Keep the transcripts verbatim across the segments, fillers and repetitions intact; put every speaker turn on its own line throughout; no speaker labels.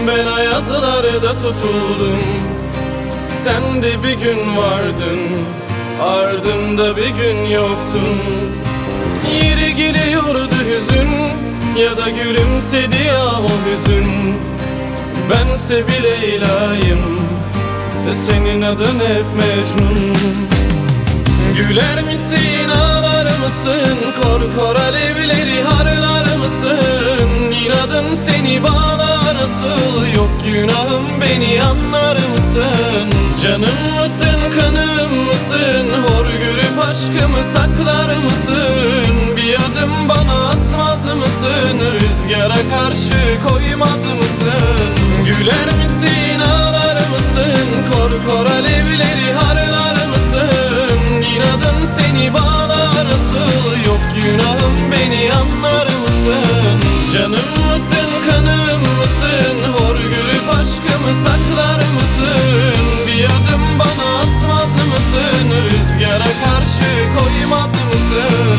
Ben ayazlarda tutuldum, sen de bir gün vardın, ardında bir gün yoktun. Yeri geliyordu hüzün, ya da gülümsedi ya o hüzün. Bense bir Leyla'yım, senin adın hep Mecnun. Güler misin, ağlar mısın, kor kor alevleri harlar mısın? İnadın seni bağlar asıl, yok günahım beni anlar mısın? Canım mısın, kanım mısın, hor görüp aşkımı saklar mısın? Bir adım bana atmaz mısın, rüzgara karşı koymaz mısın? Güler misin, ağlar mısın, kor kor alevleri harlar mısın? İnadın seni bağlar asıl, yok günahım beni anlar mısın? Canım mısın, kanım mısın, hor görüp aşkımı saklar mısın? Bir adım bana atmaz mısın, rüzgara karşı koymaz mısın?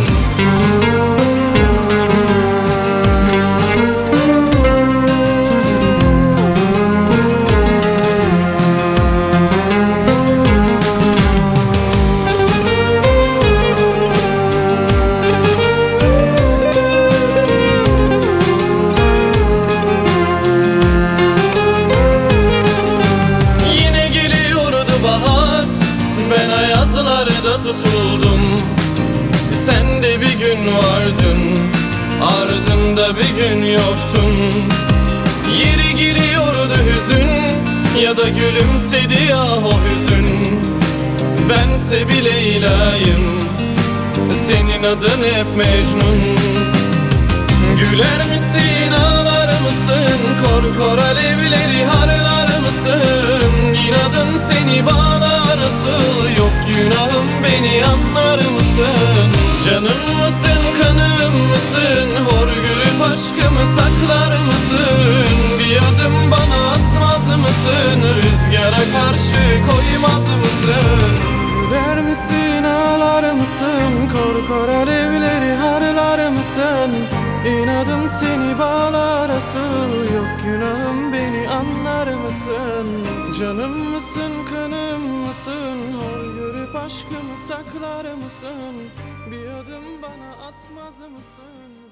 Ben ayazlarda tutuldum, sen de bir gün vardın, ardında bir gün yoktun. Yeri geliyordu hüzün, ya da gülümsedi ya o hüzün. Bense bir Leyla'yım, senin adın hep Mecnun. Güler misin, ağlar mısın, kor kor alevleri harlar mısın? İnadın seni bağlar asıl, yok günahım beni anlar mısın? Canım mısın, kanım mısın, hor görüp aşkımı saklar mısın? Bir adım bana atmaz mısın, rüzgara karşı koymaz mısın? Güler misin, ağlar mısın, kor kor alevleri harlar mısın? İnadım seni bağlar asıl, yok günahım beni anlar mısın? Canım mısın, kanım mısın, hor görüp aşkımı saklar mısın? Bir adım bana atmaz mısın?